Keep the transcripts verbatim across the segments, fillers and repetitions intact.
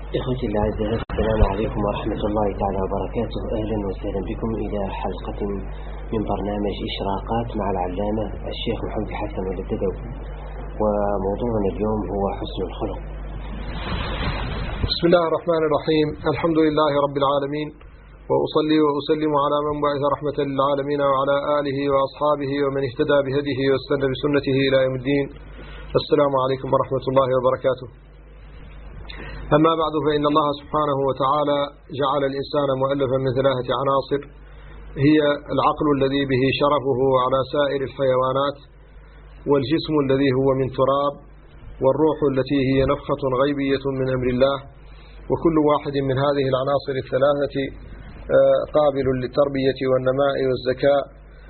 إخوتي الأعزاء، السلام عليكم ورحمة الله تعالى وبركاته. أهلا وسهلا بكم إلى حلقة من برنامج إشراقات مع العلامة الشيخ محمد حسن الددوي، وموضوعنا اليوم هو حسن الخلق. بسم الله الرحمن الرحيم. الحمد لله رب العالمين، وأصلي وأسلم على من بعث رحمة للعالمين وعلى آله وأصحابه ومن اهتدى بهديه واستنى بسنته إلى يوم الدين. السلام عليكم ورحمة الله وبركاته. أما بعد، فإن الله سبحانه وتعالى جعل الإنسان مؤلفا من ثلاثة عناصر، هي العقل الذي به شرفه على سائر الحيوانات، والجسم الذي هو من تراب، والروح التي هي نفخة غيبية من أمر الله. وكل واحد من هذه العناصر الثلاثة قابل للتربية والنماء والزكاء.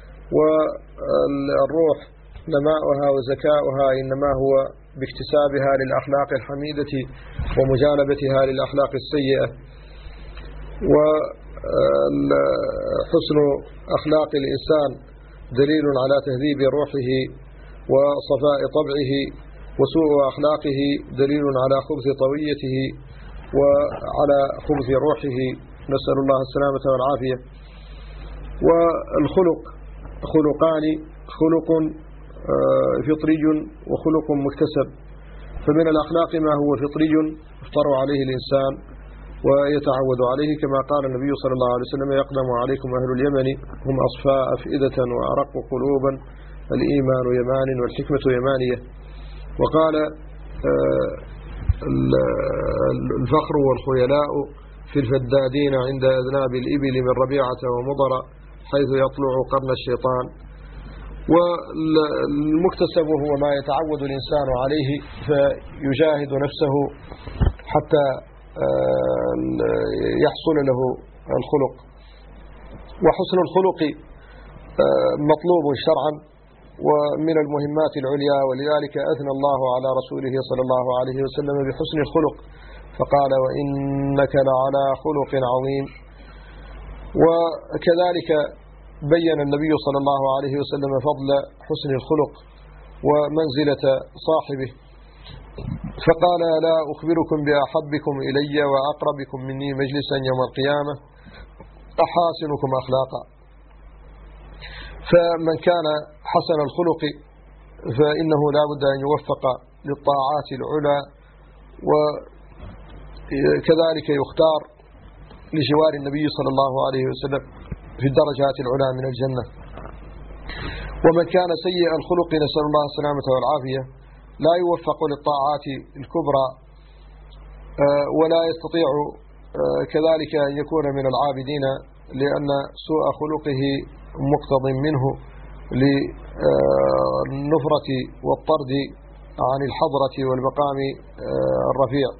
والروح نماؤها وزكاؤها إنما هو باكتسابها للأخلاق الحميدة ومجانبتها للأخلاق السيئة. وحسن أخلاق الإنسان دليل على تهذيب روحه وصفاء طبعه، وسوء أخلاقه دليل على خبث طويته وعلى خبث روحه، نسأل الله السلامة والعافية. والخلق خلقان، خلق فطري وخلق مكتسب. فمن الأخلاق ما هو فطري يفطر عليه الإنسان ويتعود عليه، كما قال النبي صلى الله عليه وسلم: يقدم عليكم أهل اليمن هم أصفاء أفئدة وأرق قلوبا، الإيمان يمان والحكمة يمانية. وقال الفخر والخيلاء في الفدادين عند أذناب الإبل من ربيعة ومضر حيث يطلع قرن الشيطان. والمكتسب هو ما يتعود الإنسان عليه فيجاهد نفسه حتى يحصل له الخلق. وحسن الخلق مطلوب شرعا ومن المهمات العليا، ولذلك أثنى الله على رسوله صلى الله عليه وسلم بحسن الخلق، فقال: وإنك لعلى خلق عظيم. وكذلك بين النبي صلى الله عليه وسلم فضل حسن الخلق ومنزلة صاحبه، فقال: لا أخبركم بأحبكم إلي وأقربكم مني مجلسا يوم القيامة أحاسنكم أخلاقا. فمن كان حسن الخلق فإنه لا بد أن يوفق للطاعات العلى، وكذلك يختار لجوار النبي صلى الله عليه وسلم في الدرجات العلى من الجنة. ومن كان سيء الخلق، نسأل الله السلامة والعافية، لا يوفق للطاعات الكبرى ولا يستطيع كذلك أن يكون من العابدين، لأن سوء خلقه مقتض منه للنفرة والطرد عن الحضرة والمقام الرفيع.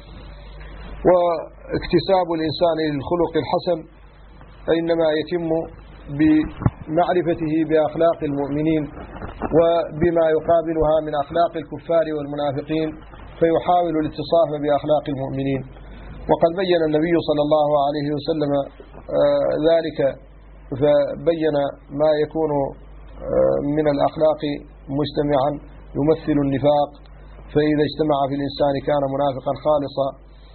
واكتساب الإنسان للخلق الحسن إنما يتم بمعرفته بأخلاق المؤمنين وبما يقابلها من أخلاق الكفار والمنافقين، فيحاول الاتصاف بأخلاق المؤمنين. وقد بين النبي صلى الله عليه وسلم ذلك، فبين ما يكون من الأخلاق مجتمعا يمثل النفاق، فإذا اجتمع في الإنسان كان منافقا خالصا.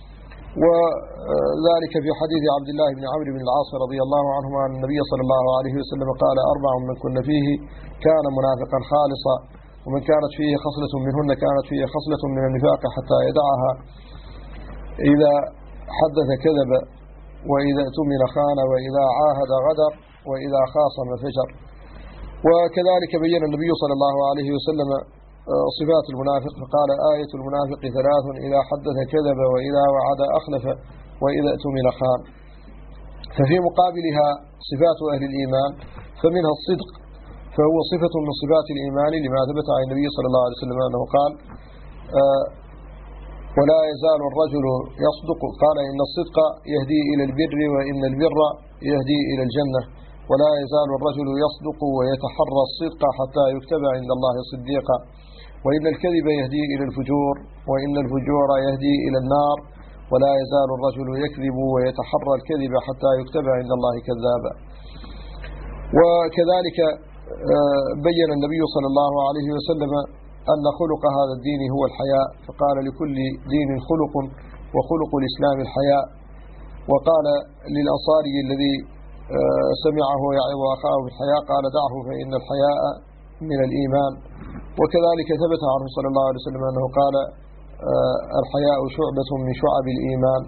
وذلك في حديث عبد الله بن عمرو بن العاص رضي الله عنهما أن النبي صلى الله عليه وسلم قال: أربع من كن فيه كان منافقا خالصا، ومن كانت فيه خصلة منهن كانت فيه خصلة من النفاق حتى يدعها: إذا حدث كذب، وإذا اؤتمن خان، وإذا عاهد غدر، وإذا خاصم فجر. وكذلك بين النبي صلى الله عليه وسلم صفات المنافق، فقال: آية المنافق ثلاث: إذا حدث كذب، وإذا وعد أخلف، وإذا اؤتمن خان. ففي مقابلها صفات أهل الإيمان، فمنها الصدق، فهو صفة من صفات الإيمان، لما ثبت عن النبي صلى الله عليه وسلم أنه قال: آه ولا يزال الرجل يصدق، قال: إن الصدق يهدي إلى البر، وإن البر يهدي إلى الجنة. ولا يزال الرجل يصدق ويتحرى الصدق حتى يكتب عند الله صديقا. وإن الكذب يهدي إلى الفجور، وإن الفجور يهدي إلى النار. ولا يزال الرجل يكذب ويتحرى الكذب حتى يكتب عند الله كذابا. وكذلك بين النبي صلى الله عليه وسلم أن خلق هذا الدين هو الحياء، فقال: لكل دين خلق وخلق الإسلام الحياء. وقال للأنصاري الذي سمعه يعظ أخاه بالحياء قال دعه فإن الحياء من الإيمان. وكذلك ثبت عنه صلى الله عليه وسلم أنه قال الحياء شعبة من شعب الإيمان.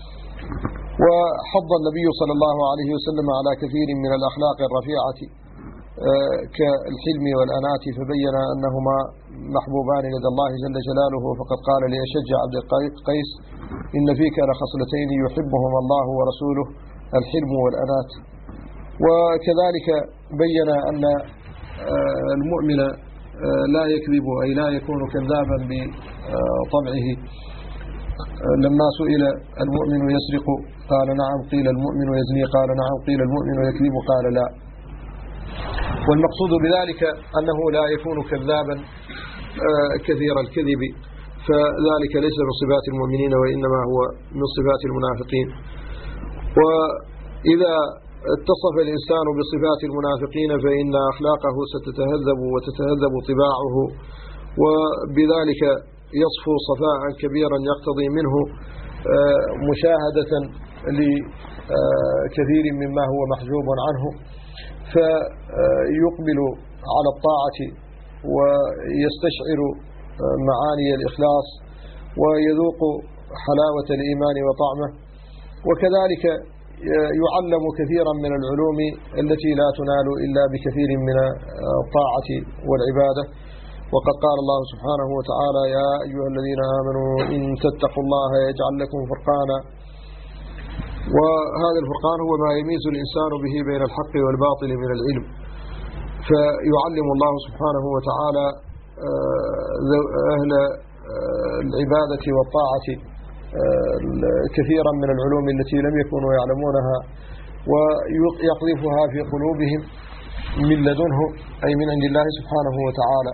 وحض النبي صلى الله عليه وسلم على كثير من الأخلاق الرفيعة كالحلم والأنات، فبين أنهما محبوبان لدى الله جل جلاله، فقد قال لأشج عبد القيس إن فيك لخصلتين يحبهما الله ورسوله الحلم والأنات. وكذلك بين أن المؤمن لا يكذب أي لا يكون كذابا بطبعه. لما سئل المؤمن يسرق قال نعم، قيل المؤمن يزني قال نعم، قيل المؤمن يكذب قال لا. والمقصود بذلك أنه لا يكون كذابا كثير الكذب، فذلك ليس من صفات المؤمنين وإنما هو من صفات المنافقين. وإذا اتصف الإنسان بصفات المنافقين فإن أخلاقه ستتهذب وتتهذب طباعه، وبذلك يصفو صفاء كبيرا يقتضي منه مشاهدة لكثير مما هو محجوب عنه، فيقبل على الطاعة ويستشعر معاني الإخلاص ويذوق حلاوة الإيمان وطعمه. وكذلك يعلم كثيرا من العلوم التي لا تنال إلا بكثير من الطاعة والعبادة. وقد قال الله سبحانه وتعالى يا أيها الذين آمنوا إن تتقوا الله يجعل لكم فرقانا. وهذا الفرقان هو ما يميز الإنسان به بين الحق والباطل من العلم، فيعلم الله سبحانه وتعالى أهل العبادة والطاعة كثيرا من العلوم التي لم يكونوا يعلمونها، ويقذفها في قلوبهم من لدنه أي من عند الله سبحانه وتعالى.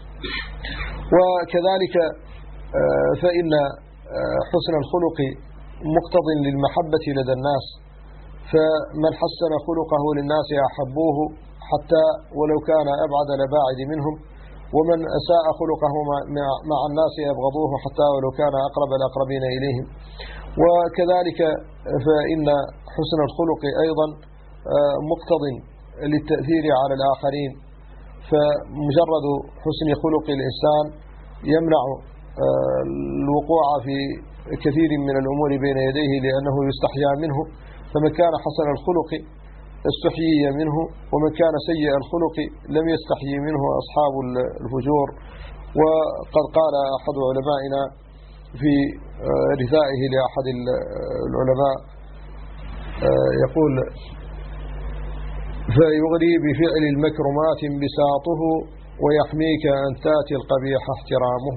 وكذلك فإن حسن الخلق مقتض للمحبة لدى الناس، فمن حسن خلقه للناس أحبوه حتى ولو كان أبعد الأباعد منهم، ومن أساء خلقه مع الناس أبغضوه حتى ولو كان أقرب الأقربين إليهم. وكذلك فإن حسن الخلق أيضا مقتض للتأثير على الآخرين، فمجرد حسن خلق الإنسان يمنع الوقوع في كثير من الأمور بين يديه لأنه يستحيا منه، فمن كان حسن الخلق استحيي منه، ومن كان سيء الخلق لم يستحيي منه أصحاب الفجور. وقد قال أحد علمائنا في رثائه لأحد العلماء يقول فيغري بفعل المكرمات انبساطه ويحميك أن تاتي القبيح احترامه.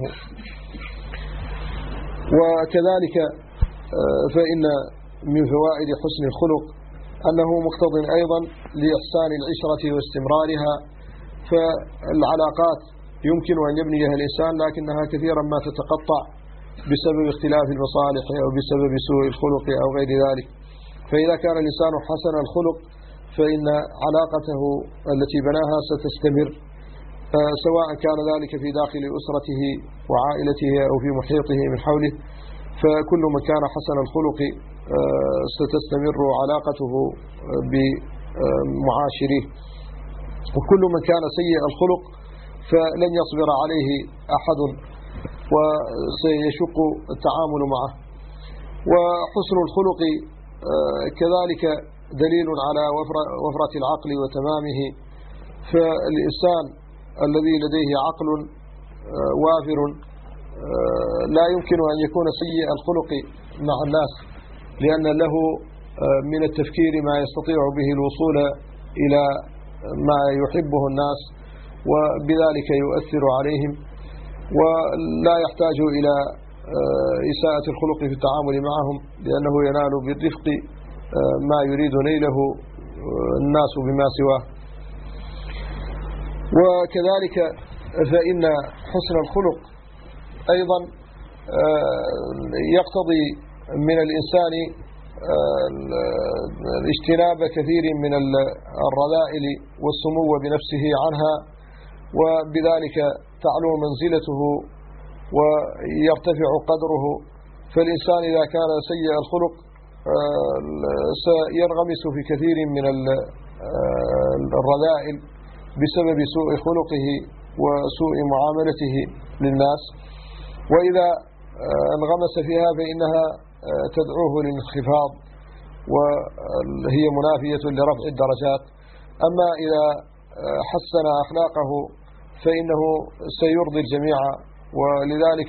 وكذلك فإن من فوائد حسن الخلق أنه مقتض أيضا لإحسان العشرة واستمرارها، فالعلاقات يمكن أن يبنيها الإنسان لكنها كثيرا ما تتقطع بسبب اختلاف المصالح أو بسبب سوء الخلق أو غير ذلك. فإذا كان الإنسان حسن الخلق فإن علاقته التي بناها ستستمر، سواء كان ذلك في داخل أسرته وعائلته أو في محيطه من حوله، فكل من كان حسن الخلق ستستمر علاقته بمعاشره، وكل من كان سيء الخلق فلن يصبر عليه أحد وسيشق التعامل معه. وحسن الخلق كذلك دليل على وفرة العقل وتمامه، فالإنسان الذي لديه عقل وافر لا يمكن أن يكون سيء الخلق مع الناس، لأن له من التفكير ما يستطيع به الوصول إلى ما يحبه الناس وبذلك يؤثر عليهم، ولا يحتاج إلى إساءة الخلق في التعامل معهم، لأنه ينال بالرفق ما يريد نيله الناس بما سواه. وكذلك فإن حسن الخلق أيضا يقتضي من الإنسان اجتناب كثير من الرذائل والسمو بنفسه عنها، وبذلك تعلو منزلته ويرتفع قدره، فالإنسان إذا كان سيء الخلق سينغمس في كثير من الرذائل بسبب سوء خلقه وسوء معاملته للناس، وإذا انغمس فيها فإنها تدعوه للانخفاض وهي منافية لرفع الدرجات. أما إذا حسن أخلاقه فإنه سيرضي الجميع، ولذلك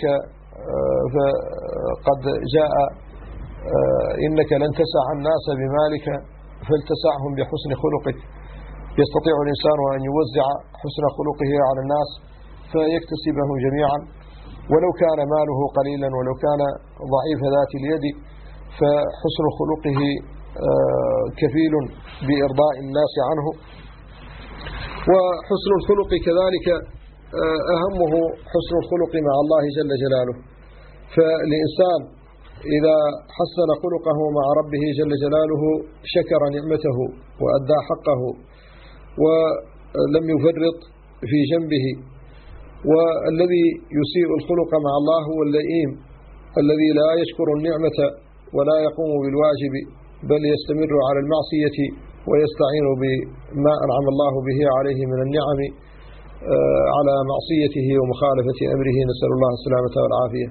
فقد جاء إنك لن تسع الناس بمالك فلتسعهم بحسن خلقك. يستطيع الإنسان أن يوزع حسن خلقه على الناس فيكتسبهم جميعا، ولو كان ماله قليلا ولو كان ضعيف ذات اليد، فحسن خلقه كفيل بإرضاء الناس عنه. وحسن الخلق كذلك أهمه حسن الخلق مع الله جل جلاله. فالإنسان إذا حسن خلقه مع ربه جل جلاله شكر نعمته وأدى حقه ولم يفرط في جنبه. والذي يسيء الخلق مع الله هو اللئيم الذي لا يشكر النعمة ولا يقوم بالواجب، بل يستمر على المعصية ويستعين بما أنعم الله به عليه من النعم على معصيته ومخالفة أمره، نسأل الله السلامة والعافية.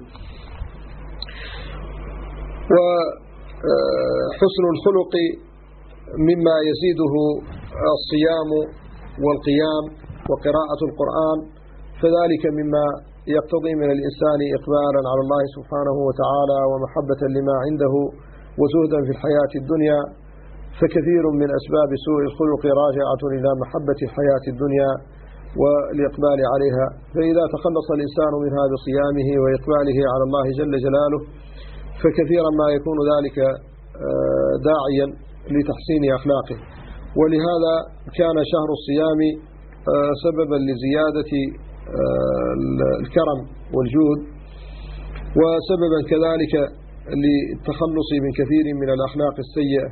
وحسن الخلق مما يزيده الصيام والقيام وقراءة القرآن، فذلك مما يقتضي من الإنسان إقبالا على الله سبحانه وتعالى ومحبة لما عنده وزهدا في الحياة الدنيا. فكثير من أسباب سوء الخلق راجعة إلى محبة الحياة الدنيا والإقبال عليها. فإذا تخلص الإنسان منها بصيامه وإقباله على الله جل جلاله فكثيرا ما يكون ذلك داعيا لتحسين أخلاقه. ولهذا كان شهر الصيام سببا لزيادة الكرم والجود، وسببا كذلك للتخلص من كثير من الأخلاق السيئة.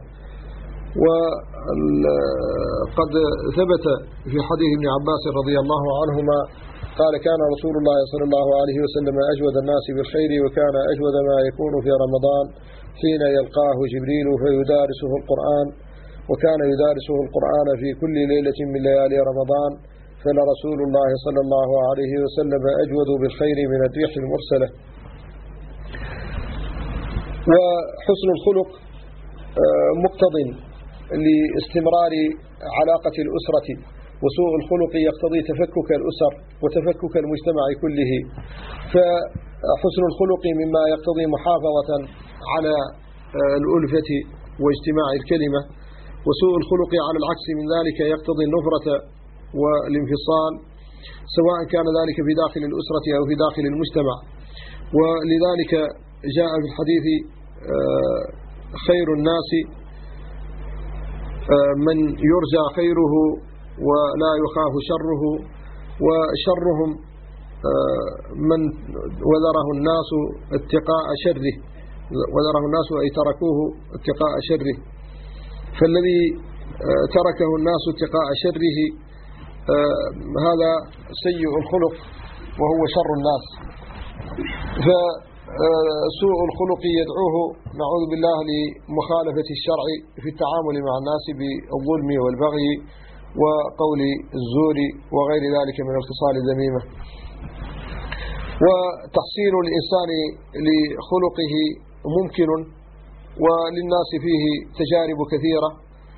وقد ثبت في حديث ابن عباس رضي الله عنهما قال: كان رسول الله صلى الله عليه وسلم أجود الناس بالخير، وكان أجود ما يكون في رمضان حين يلقاه جبريل فيدارسه القرآن، وكان يدارسه القرآن في كل ليلة من ليالي رمضان، فلرسول الله صلى الله عليه وسلم أجود بالخير من الريح المرسلة. وحسن الخلق مقتضٍ لاستمرار علاقة الأسرة، وسوء الخلق يقتضي تفكك الأسر وتفكك المجتمع كله. فحسن الخلق مما يقتضي محافظة على الألفة واجتماع الكلمة، وسوء الخلق على العكس من ذلك يقتضي النفرة والانفصال، سواء كان ذلك في داخل الأسرة أو في داخل المجتمع. ولذلك جاء في الحديث: خير الناس من يرجى خيره ولا يخاف شره، وشرهم من وذره الناس اتقاء شره، وذره الناس أي تركوه اتقاء شره. فالذي تركه الناس اتقاء شره هذا سيء الخلق وهو شر الناس. فسوء الخلق يدعوه نعوذ بالله لمخالفة الشرع في التعامل مع الناس بالظلم والبغي وقول الزور وغير ذلك من الخصال الذميمة. وتحسين الإنسان لخلقه ممكن، وللناس فيه تجارب كثيرة.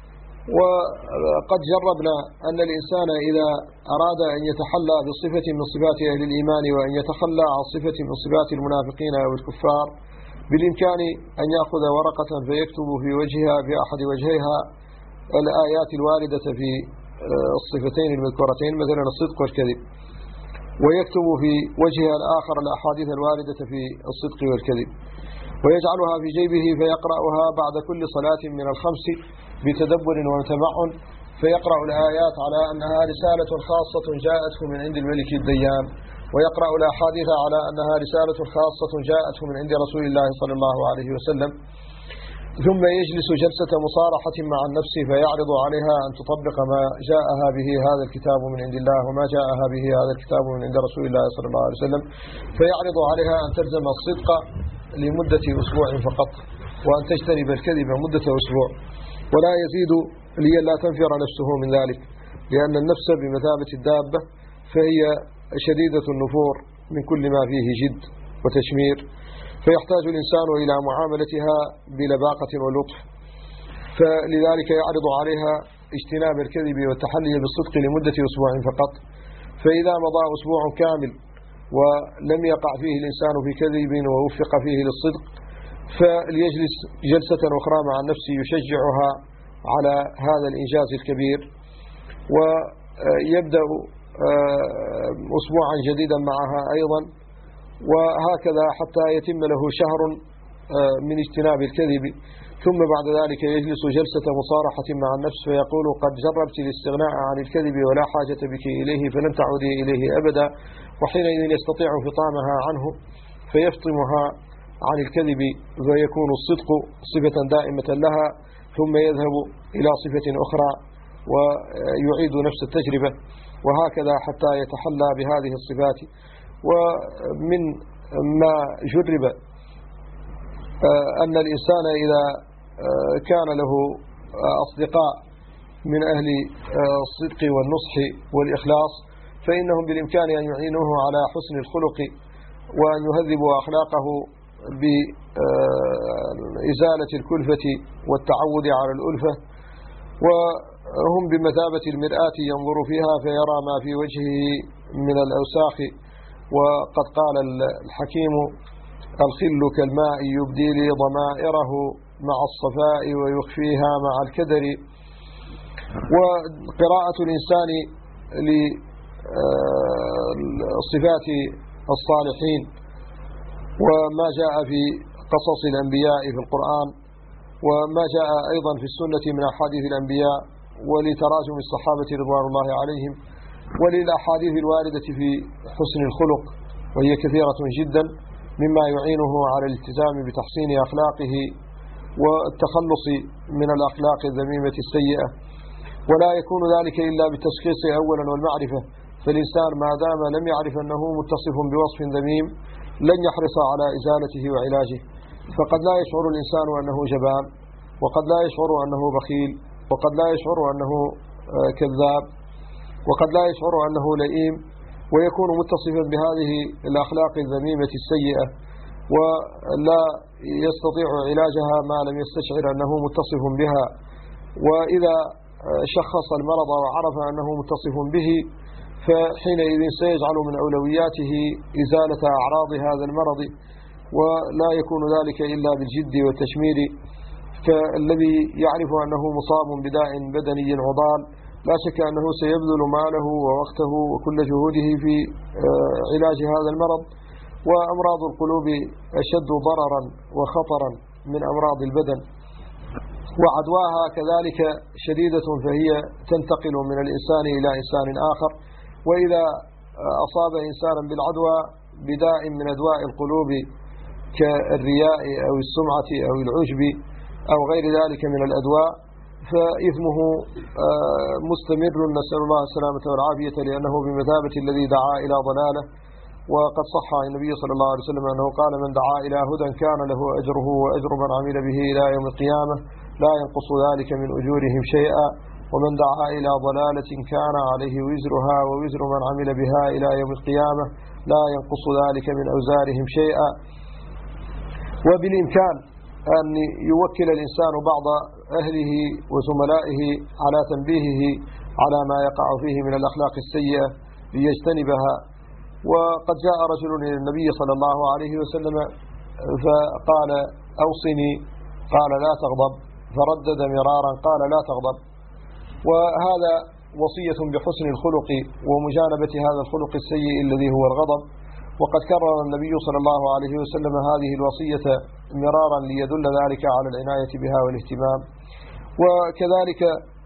وقد جربنا أن الإنسان إذا أراد أن يتحلى بصفة من صفات أهل الإيمان وأن يتخلى عن صفة من صفات المنافقين أو الكفار، بالإمكان أن يأخذ ورقة فيكتب في وجهها في أحد وجهيها الآيات الواردة في الصفتين المذكورتين، مثلا الصدق والكذب، ويكتب في وجهها الآخر الأحاديث الواردة في الصدق والكذب، ويجعلها في جيبه فيقرأها بعد كل صلاة من الخمس بتدبر وتمعن، فيقرأ الآيات على أنها رسالة خاصة جاءته من عند الملك الديان، ويقرأ الأحاديث على أنها رسالة خاصة جاءته من عند رسول الله صلى الله عليه وسلم. ثم يجلس جلسة مصارحة مع النفس فيعرض عليها أن تطبق ما جاءها به هذا الكتاب من عند الله وما جاءها به هذا الكتاب من عند رسول الله صلى الله عليه وسلم، فيعرض عليها أن تلزم الصدق لمدة أسبوع فقط، وأن تجتنب الكذب مدة أسبوع، ولا يزيد لي لا تنفر نفسه من ذلك، لأن النفس بمثابة الدابة فهي شديدة النفور من كل ما فيه جد وتشمير، فيحتاج الإنسان إلى معاملتها بلباقة ولطف، فلذلك يعرض عليها اجتناب الكذب والتحلي بالصدق لمدة أسبوع فقط. فإذا مضى أسبوع كامل ولم يقع فيه الإنسان في كذب ووفق فيه للصدق، فليجلس جلسة أخرى مع نفسه يشجعها على هذا الإنجاز الكبير، ويبدأ أسبوعا جديدا معها أيضا، وهكذا حتى يتم له شهر من اجتناب الكذب. ثم بعد ذلك يجلس جلسة مصارحة مع النفس فيقول: قد جربت الاستغناء عن الكذب ولا حاجة بك إليه فلن تعودي إليه أبدا، وحينئذ يستطيع فطامها عنه فيفطمها عن الكذب ويكون الصدق صفة دائمة لها، ثم يذهب إلى صفة أخرى ويعيد نفس التجربة، وهكذا حتى يتحلى بهذه الصفات. ومن ما جرب أن الإنسان إذا كان له أصدقاء من أهل الصدق والنصح والإخلاص فإنهم بالإمكان أن يعينوه على حسن الخلق وأن يهذبوا أخلاقه بإزالة الكلفة والتعود على الألفة، وهم بمثابة المرآة ينظر فيها فيرى ما في وجهه من الأوساخ. وقد قال الحكيم: الخل كالماء يبدي لي ضمائره مع الصفاء ويخفيها مع الكدر. وقراءة الإنسان لصفات الصالحين وما جاء في قصص الأنبياء في القرآن وما جاء أيضا في السنة من أحاديث الأنبياء ولتراجم الصحابة رضوان الله عليهم وللأحاديث الواردة في حسن الخلق، وهي كثيرة جدا، مما يعينه على الالتزام بتحسين أخلاقه والتخلص من الأخلاق الذميمة السيئة. ولا يكون ذلك إلا بالتشخيص أولا والمعرفة، فالإنسان ما دام لم يعرف أنه متصف بوصف ذميم لن يحرص على إزالته وعلاجه. فقد لا يشعر الإنسان أنه جبان، وقد لا يشعر أنه بخيل، وقد لا يشعر أنه كذاب، وقد لا يشعر أنه لئيم، ويكون متصفا بهذه الأخلاق الذميمة السيئة ولا يستطيع علاجها ما لم يستشعر أنه متصف بها. وإذا شخص المرض وعرف أنه متصف به فحينئذ سيجعل من أولوياته إزالة أعراض هذا المرض، ولا يكون ذلك إلا بالجد والتشمير. فالذي يعرف أنه مصاب بداء بدني عضال لا شك أنه سيبذل ماله ووقته وكل جهوده في علاج هذا المرض. وأمراض القلوب أشد ضررا وخطرا من أمراض البدن، وعدواها كذلك شديدة، فهي تنتقل من الإنسان إلى إنسان آخر. وإذا أصاب إنسانا بالعدوى بداء من أدواء القلوب كالرياء أو السمعة أو العجب أو غير ذلك من الأدواء فإثمه مستمر، نسأل الله السلامة والعافية، لأنه بمثابة الذي دعا إلى ضلاله. وقد صح عن النبي صلى الله عليه وسلم أنه قال: من دعا إلى هدى كان له أجره وأجر من عمل به إلى يوم القيامة لا ينقص ذلك من أجورهم شيئا، ومن دعا إلى ضلالة كان عليه وزرها ووزر من عمل بها إلى يوم القيامة لا ينقص ذلك من أوزارهم شيئا. وبالإمكان أن يوكل الإنسان بعض أهله وزملائه على تنبيهه على ما يقع فيه من الأخلاق السيئة ليجتنبها. وقد جاء رجل إلى النبي صلى الله عليه وسلم فقال: أوصني، قال: لا تغضب، فردد مرارا قال: لا تغضب. وهذا وصية بحسن الخلق ومجانبة هذا الخلق السيء الذي هو الغضب. وقد كرر النبي صلى الله عليه وسلم هذه الوصية مرارا ليدل ذلك على العناية بها والاهتمام. وكذلك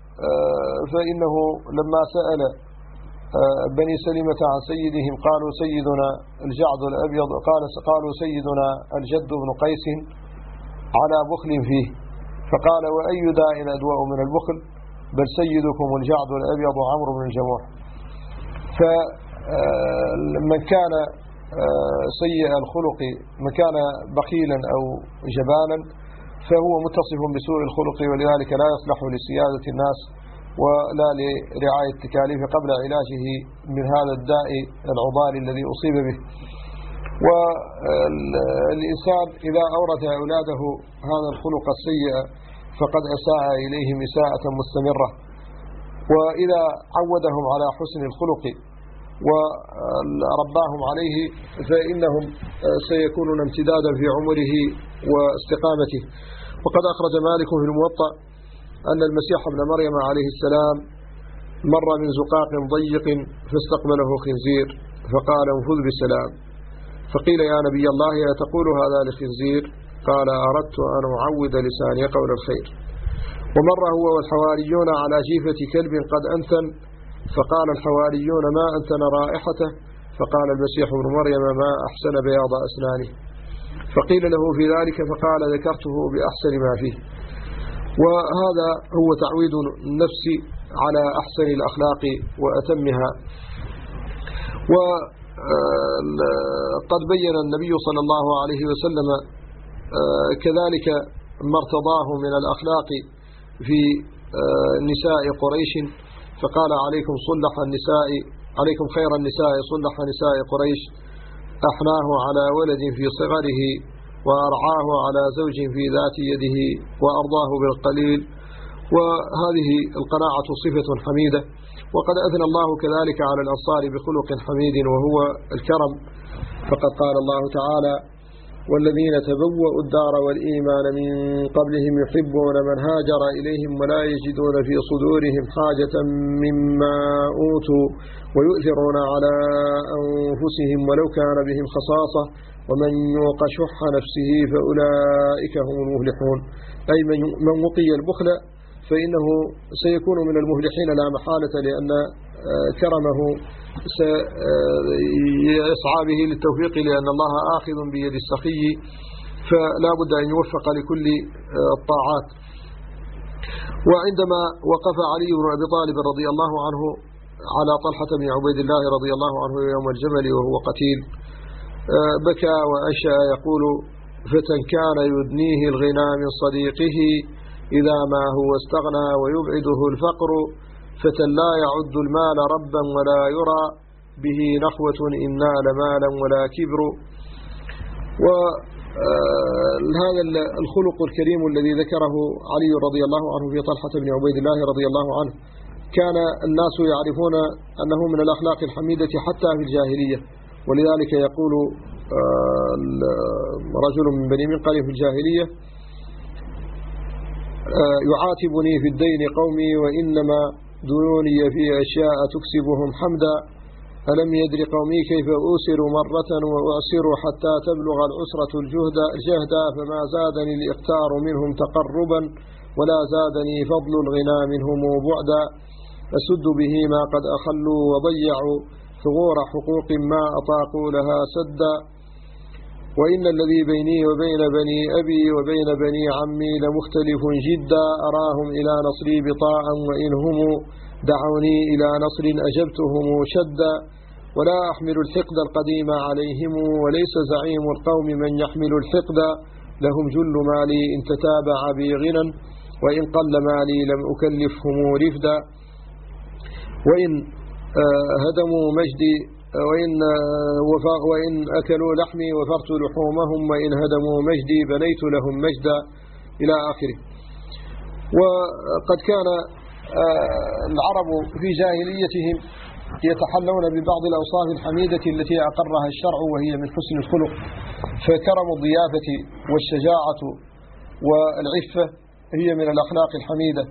فإنه لما سأل بني سلمة عن سيدهم قالوا: سيدنا الجعد الأبيض، قال قالوا: سيدنا الجد بن قيس على بخل فيه، فقال: وأي داء أدواء من البخل؟ بل سيدكم الجعد الأبيض عمرو بن الجموح. فمن كان سيء الخلق من كان بخيلا أو جبانا فهو متصف بسوء الخلق، ولذلك لا يصلح لسيادة الناس ولا لرعاية التكاليف قبل علاجه من هذا الداء العضال الذي أصيب به. والإنسان إذا أورث أولاده هذا الخلق السيء فقد أساء إليهم إساءة مستمرة، وإذا عودهم على حسن الخلق ورباهم عليه فإنهم سيكونون امتدادا في عمره واستقامته. وقد أخرج مالك في الموطأ أن المسيح ابن مريم عليه السلام مر من زقاق ضيق فاستقبله خنزير فقال انفذ بسلام، فقيل يا نبي الله أتقول هذا لخنزير؟ قال أردت أن أعود لساني قول الخير. ومر هو والحواريون على جيفة كلب قد أنثن فقال الحواريون ما أنتن رائحته؟ فقال المسيح ابن مريم ما أحسن بياض أسنانه. فقيل له في ذلك فقال ذكرته بأحسن ما فيه. وهذا هو تعويد النفس على أحسن الأخلاق وأتمها. وقد بين النبي صلى الله عليه وسلم كذلك ما ارتضاه من الأخلاق في نساء قريش، فقال عليكم صلح النساء عليكم خير النساء صلح نساء قريش، أحناه على ولد في صغره وأرعاه على زوج في ذات يده وأرضاه بالقليل. وهذه القناعة صفة حميدة. وقد أثنى الله كذلك على الأنصار بخلق حميد وهو الكرم، فقد قال الله تعالى والذين تبوأوا الدار والإيمان من قبلهم يحبون من هاجر إليهم ولا يجدون في صدورهم حاجة مما أوتوا ويؤثرون على أنفسهم ولو كان بهم خصاصة ومن يوق شح نفسه فأولئك هم المفلحون. أي من وقي البخل فإنه سيكون من المفلحين لا محالة، لأن كرمه سيسعى به للتوفيق، لأن الله آخذ بيد السخي فلا بد أن يوفق لكل الطاعات. وعندما وقف علي بن أبي طالب رضي الله عنه على طلحة بن عبيد الله رضي الله عنه يوم الجمل وهو قتيل بكى وأنشأ يقول فتى كان يدنيه الغنى من صديقه إذا ما هو استغنى ويبعده الفقر، فتى لا يعد المال ربا ولا يرى به نخوة إن نال مالا ولا كبر. وهذا الخلق الكريم الذي ذكره علي رضي الله عنه في طلحة بن عبيد الله رضي الله عنه كان الناس يعرفون أنه من الأخلاق الحميدة حتى في الجاهلية، ولذلك يقول رجل من بني منقل في الجاهلية يعاتبني في الدين قومي وإنما ديوني في أشياء تكسبهم حمدا، ألم يدر قومي كيف أوسر مرة وأعسر حتى تبلغ العسرة الجهد الجهدا، فما زادني الإقتار منهم تقربا ولا زادني فضل الغنى منهم بعدا، أسد به ما قد أخلوا وضيعوا ثغور حقوق ما أطاقوا لها سدا، وإن الذي بيني وبين بني أبي وبين بني عمي لمختلف جدا، أراهم إلى نصري بطاعا وإنهم دعوني إلى نصر أجبتهم شدا، ولا أحمل الحقد القديم عليهم وليس زعيم القوم من يحمل الحقد، لهم جل مالي إن تتابع بي غنى وإن قل مالي لم أكلفهم رفدا، وإن هدموا مجدي وإن, وإن أكلوا لحمي وفرت لحومهم وإن هدموا مجدي بنيت لهم مجدا إلى آخره. وقد كان العرب في جاهليتهم يتحلون ببعض الأوصاف الحميدة التي أقرها الشرع وهي من حسن الخلق، فكرم الضيافة والشجاعة والعفة هي من الأخلاق الحميدة.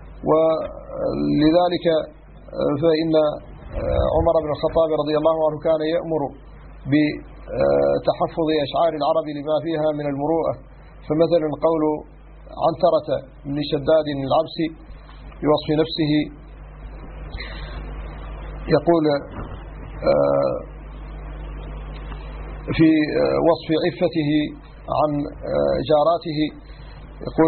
ولذلك فإن عمر بن الخطاب رضي الله عنه كان يأمر بتحفظ أشعار العرب لما فيها من المروءة، فمثلا قول عنترة بن شداد العبسي بوصف نفسه يقول في وصف عفته عن جاراته يقول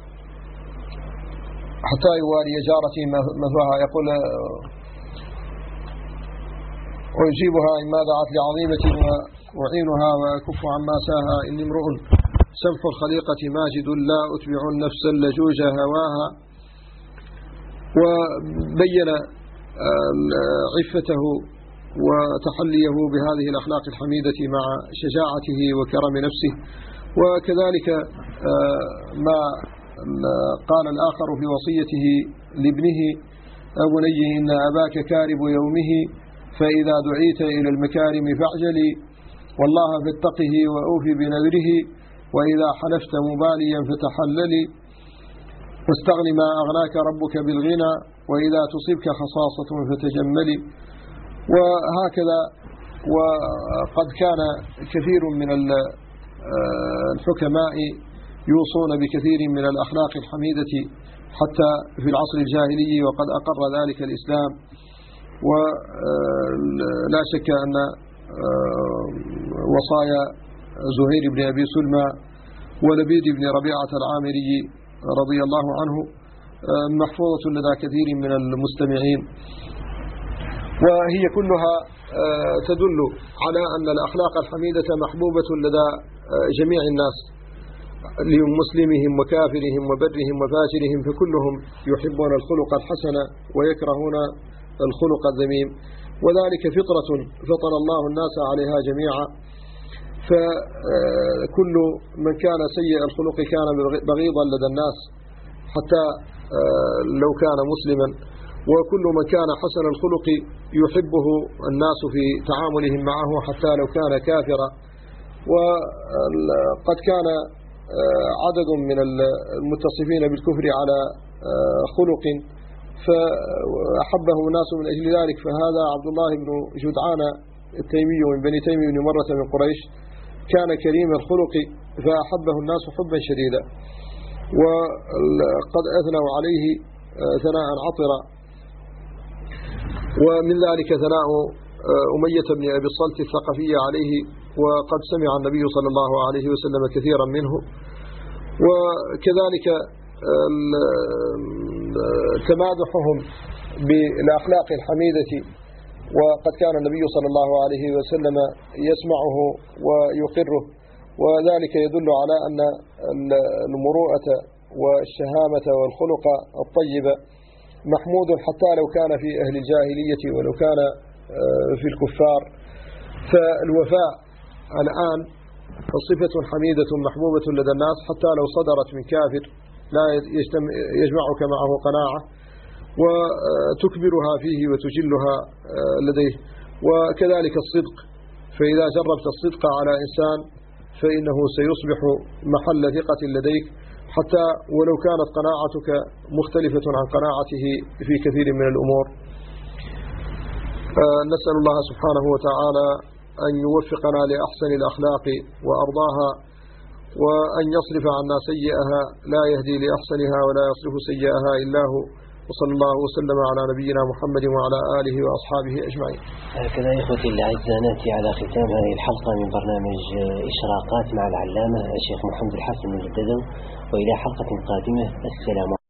حتى يواري جارتي مثواها، يقول ويجيبها إما دعت لعظيمة أعينها وأكف عما ساها إني امرؤ سمح الخليقة ماجد لا أتبع النفس اللجوج هواها. وبين عفته وتحليه بهذه الأخلاق الحميدة مع شجاعته وكرم نفسه. وكذلك ما قال الآخر في وصيته لابنه: أبني إن أباك كارب يومه فإذا دعيت إلى المكارم فاعجلي والله فاتقه وأوفي بنذره وإذا حلفت مباليا فتحللي واستغن ما أغناك ربك بالغنى وإذا تصبك خصاصة فتجملي. وهكذا. وقد كان كثير من الحكماء يوصون بكثير من الأخلاق الحميدة حتى في العصر الجاهلي، وقد أقر ذلك الإسلام. ولا شك أن وصايا زهير بن أبي سلمى ولبيد بن ربيعة العامري رضي الله عنه محفوظة لدى كثير من المستمعين، وهي كلها تدل على أن الأخلاق الحميدة محبوبة لدى جميع الناس، لمسلمهم وكافرهم وبرهم وفاجرهم، فكلهم يحبون الخلق الحسن ويكرهون الخلق الذميم، وذلك فطرة فطر الله الناس عليها جميعا. فكل من كان سيء الخلق كان بغيضا لدى الناس حتى لو كان مسلما، وكل من كان حسن الخلق يحبه الناس في تعاملهم معه حتى لو كان كافرا. وقد كان عدد من المتصفين بالكفر على خلق فأحبه الناس من أجل ذلك، فهذا عبد الله بن جدعان التيمي من بني تيم بن مرة من قريش كان كريم الخلق فأحبه الناس حبا شديدا، وقد أثنوا عليه ثناء عطرا. ومن ذلك ثناء أمية بن أبي الصلت الثقفي عليه، وقد سمع النبي صلى الله عليه وسلم كثيرا منه. وكذلك تمادحهم بالأخلاق الحميدة، وقد كان النبي صلى الله عليه وسلم يسمعه ويقره، وذلك يدل على أن المروءة والشهامة والخلق الطيب محمود حتى لو كان في أهل الجاهلية ولو كان في الكفار. فالوفاء الآن صفة حميدة محبوبة لدى الناس حتى لو صدرت من كافر لا يجمعك معه قناعة وتكبرها فيه وتجلها لديه. وكذلك الصدق، فإذا جربت الصدق على إنسان فإنه سيصبح محل ثقة لديك حتى ولو كانت قناعتك مختلفة عن قناعته في كثير من الأمور. نسأل الله سبحانه وتعالى أن يوفقنا لأحسن الأخلاق وأرضاها، وأن يصرف عنا سيئها، لا يهدي لأحسنها ولا يصرف سيئها إلا هو. وصلى الله وسلم على نبينا محمد وعلى آله وأصحابه أجمعين. هكذا إخوتي الأعزاء نأتي على ختام هذه الحلقة من برنامج إشراقات مع العلامة الشيخ محمد الحسن الددو، وإلى حلقة قادمة. السلام عليكم.